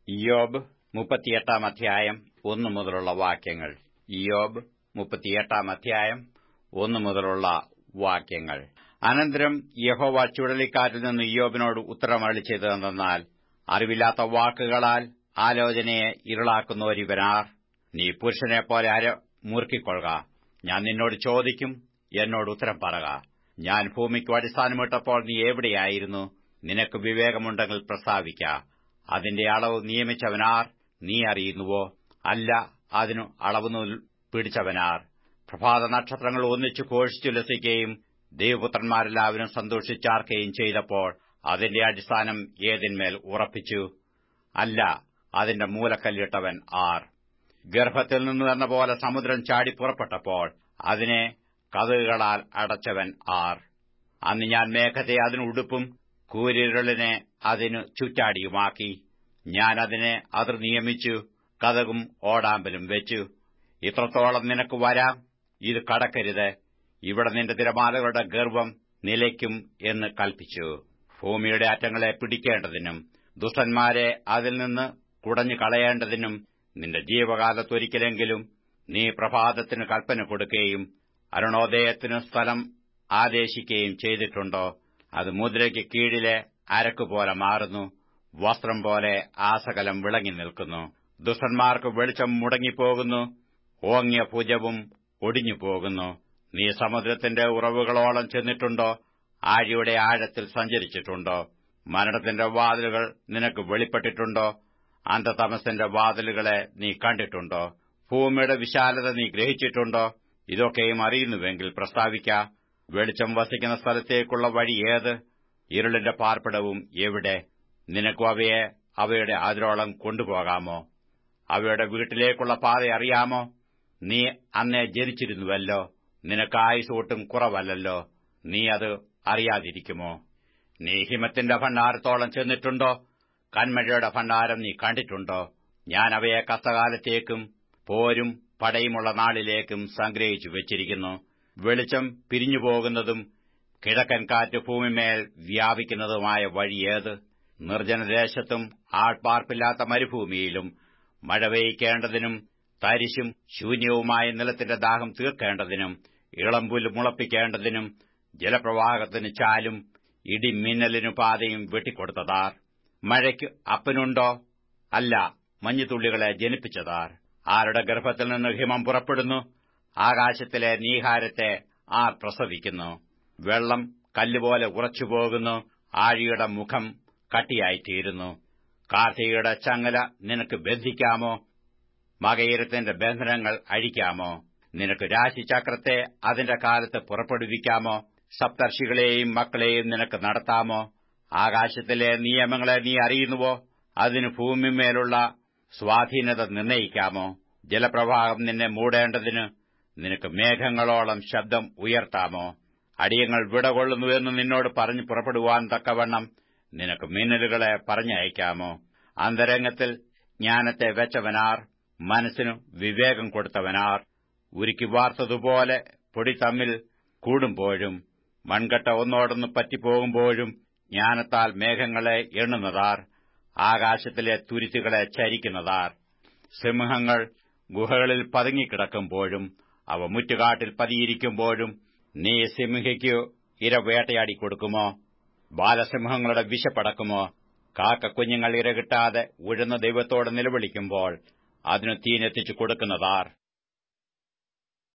ഇയ്യോബ് 38 അധ്യായം 1 മുതലുള്ള വാക്യങ്ങൾ. ഇയ്യോബ് 38 അധ്യായം 1 മുതലുള്ള വാക്യങ്ങൾ. അനന്തരം യഹോവ ചുഴലിക്കാറ്റിൽ നിന്ന് ഇയ്യോബിനോട് ഉത്തരമരുളി ചെയ്തതെന്നാൽ, അറിവില്ലാത്ത വാക്കുകളാൽ ആലോചനയെ ഇരുളാക്കുന്നവരിവനാർ. നീ പുരുഷനെപ്പോലെ അര മുറുക്കിക്കൊള്ളുക. ഞാൻ നിന്നോട് ചോദിക്കും, എന്നോട് ഉത്തരം പറക. ഞാൻ ഭൂമിക്ക് അടിസ്ഥാനമിട്ടപ്പോൾ നീ എവിടെയായിരുന്നു? നിനക്ക് വിവേകമുണ്ടെങ്കിൽ പ്രസ്താവിക്ക. അതിന്റെ അളവ് നിയമിച്ചവനാർ? നീ അറിയുന്നുവോ? അല്ല, അതിനു അളവുനൂൽ പിടിച്ചവനാർ? പ്രഭാത നക്ഷത്രങ്ങൾ ഒന്നിച്ചു ഘോഷിച്ചുല്ലസിക്കുകയും ദൈവപുത്രന്മാരെല്ലാവരും സന്തോഷിച്ചാർക്കുകയും ചെയ്തപ്പോൾ അതിന്റെ അടിസ്ഥാനം ഏതിന്മേൽ ഉറപ്പിച്ചു? അല്ല, അതിന്റെ മൂലക്കല്ലിട്ടവൻ ആർ? ഗർഭത്തിൽ നിന്ന് എന്ന പോലെ സമുദ്രം ചാടി പുറപ്പെട്ടപ്പോൾ അതിനെ കതകുകളാൽ അടച്ചവൻ ആർ? അന്ന് ഞാൻ മേഘത്തെ അതിന് ഉടുപ്പും കൂരിരുളിനെ അതിനു ചുറ്റാടിയുമാക്കി. ഞാൻ അതിനെ അതിർ നിയമിച്ചു, കതകും ഓടാമ്പലും വെച്ചു. ഇത്രത്തോളം നിനക്ക് വരാം, ഇത് കടക്കരുത്, ഇവിടെ നിന്റെ തിരമാലകളുടെ ഗർവ്വം നിലയ്ക്കും എന്ന് കൽപ്പിച്ചു. ഭൂമിയുടെ അറ്റങ്ങളെ പിടിക്കേണ്ടതിനും ദുഷ്ടന്മാരെ അതിൽ നിന്ന് കുടഞ്ഞു കളയേണ്ടതിനും നിന്റെ ജീവകാലത്തൊരിക്കലെങ്കിലും നീ പ്രഭാതത്തിന് കൽപ്പന കൊടുക്കുകയും അരുണോദയത്തിനു സ്ഥലം ആദേശിക്കുകയും ചെയ്തിട്ടുണ്ടോ? അത് മുദ്രയ്ക്ക് കീഴിലെ അരക്കുപോലെ മാറുന്നു, വസ്ത്രം പോലെ ആസകലം വിളങ്ങി നിൽക്കുന്നു. ദുഷ്ടന്മാർക്ക് വെളിച്ചം മുടങ്ങിപ്പോകുന്നു, ഓങ്ങിയ ഭുജവും ഒടിഞ്ഞുപോകുന്നു. നീ സമുദ്രത്തിന്റെ ഉറവുകളോളം ചെന്നിട്ടുണ്ടോ? ആഴിയുടെ ആഴത്തിൽ സഞ്ചരിച്ചിട്ടുണ്ടോ? മരണത്തിന്റെ വാതിലുകൾ നിനക്ക് വെളിപ്പെട്ടിട്ടുണ്ടോ? അന്ധതമസിന്റെ വാതിലുകളെ നീ കണ്ടിട്ടുണ്ടോ? ഭൂമിയുടെ വിശാലത നീ ഗ്രഹിച്ചിട്ടുണ്ടോ? ഇതൊക്കെയും അറിയുന്നുവെങ്കിൽ പ്രസ്താവിക്ക. വെളിച്ചം വസിക്കുന്ന സ്ഥലത്തേക്കുള്ള വഴി ഏത്? ഇരുളിന്റെ പാർപ്പിടവും എവിടെ? നിനക്കും അവയെ അവയുടെ അതിരോളം കൊണ്ടുപോകാമോ? അവയുടെ വീട്ടിലേക്കുള്ള പാത അറിയാമോ? നീ അന്നേ ജനിച്ചിരുന്നുവല്ലോ. നിനക്ക് ആയുസ് ഒട്ടും കുറവല്ലല്ലോ. നീ അത് അറിയാതിരിക്കുമോ? നീ ഹിമത്തിന്റെ ഭണ്ഡാരത്തോളം ചെന്നിട്ടുണ്ടോ? കന്മഴയുടെ ഭണ്ഡാരം നീ കണ്ടിട്ടുണ്ടോ? ഞാൻ അവയെ കഷ്ടകാലത്തേക്കും പോരും പടയുമുള്ള നാളിലേക്കും സംഗ്രഹിച്ചു വെച്ചിരിക്കുന്നു. വെളിച്ചം പിരിഞ്ഞുപോകുന്നതും കിഴക്കൻ കാറ്റ് ഭൂമിമേൽ വ്യാപിക്കുന്നതുമായ വഴിയേത്? നിർജ്ജനദേശത്തും ആൾപ്പാർപ്പില്ലാത്ത മരുഭൂമിയിലും മഴ പെയ്ക്കേണ്ടതിനും തരിശും ശൂന്യവുമായ നിലത്തിന്റെ ദാഹം തീർക്കേണ്ടതിനും ഇളമ്പുല്ല് മുളപ്പിക്കേണ്ടതിനും ജലപ്രവാഹത്തിന് ചാലും ഇടിമിന്നലിനു പാതയും വെട്ടിക്കൊടുത്തതാർ? മഴയ്ക്ക് അപ്പനുണ്ടോ? അല്ല, മഞ്ഞുതുള്ളികളെ ജനിപ്പിച്ചതാർ? ആരുടെ ഗർഭത്തിൽ നിന്ന് ഹിമം പുറപ്പെടുന്നു? ആകാശത്തിലെ നീഹാരത്തെ ആർ പ്രസവിക്കുന്നു? വെള്ളം കല്ലുപോലെ ഉറച്ചുപോകുന്നു, ആഴിയുടെ മുഖം കട്ടിയായിത്തീരുന്നു. കാർത്തികയുടെ ചങ്ങല നിനക്ക് ബന്ധിക്കാമോ? മകയിരത്തിന്റെ ബന്ധനങ്ങൾ അഴിക്കാമോ? നിനക്ക് രാശിചക്രത്തെ അതിന്റെ കാലത്ത് പുറപ്പെടുവിക്കാമോ? സപ്തർഷികളെയും മക്കളെയും നിനക്ക് നടത്താമോ? ആകാശത്തിലെ നിയമങ്ങളെ നീ അറിയുന്നുവോ? അതിന് ഭൂമിമേലുള്ള സ്വാധീനത നിർണയിക്കാമോ? ജലപ്രവാഹം നിന്നെ മൂടേണ്ടതിന് നിനക്ക് മേഘങ്ങളോളം ശബ്ദം ഉയർത്താമോ? അടിയങ്ങൾ വിടകൊള്ളുന്നുവെന്ന് നിന്നോട് പറഞ്ഞു പുറപ്പെടുവാൻ തക്കവണ്ണം നിനക്ക് മിന്നലുകളെ പറഞ്ഞയക്കാമോ? അന്തരംഗത്തിൽ ജ്ഞാനത്തെ വെച്ചവനാർ? മനസ്സിനു വിവേകം കൊടുത്തവനാർ? ഉരുക്കി വാർത്തതുപോലെ പൊടി തമ്മിൽ കൂടുമ്പോഴും മൺകട്ട ഒന്നോടൊന്ന് പറ്റിപ്പോകുമ്പോഴും ജ്ഞാനത്താൽ മേഘങ്ങളെ എണ്ണുന്നതാർ? ആകാശത്തിലെ തുരുത്തുകളെ ചരിക്കുന്നതാർ? സിംഹങ്ങൾ ഗുഹകളിൽ പതുങ്ങിക്കിടക്കുമ്പോഴും അവ മുറ്റുകാട്ടിൽ പതിയിരിക്കുമ്പോഴും നീ സിംഹിക്കു ഇര വേട്ടയാടിക്കൊടുക്കുമോ? ബാലസിംഹങ്ങളുടെ വിശപ്പടക്കുമോ? കാക്കക്കുഞ്ഞുങ്ങൾ ഇര കിട്ടാതെ ഉഴന്ന് ദൈവത്തോട് നിലവിളിക്കുമ്പോൾ അതിനു തീനെത്തിച്ചു കൊടുക്കുന്നതാർ?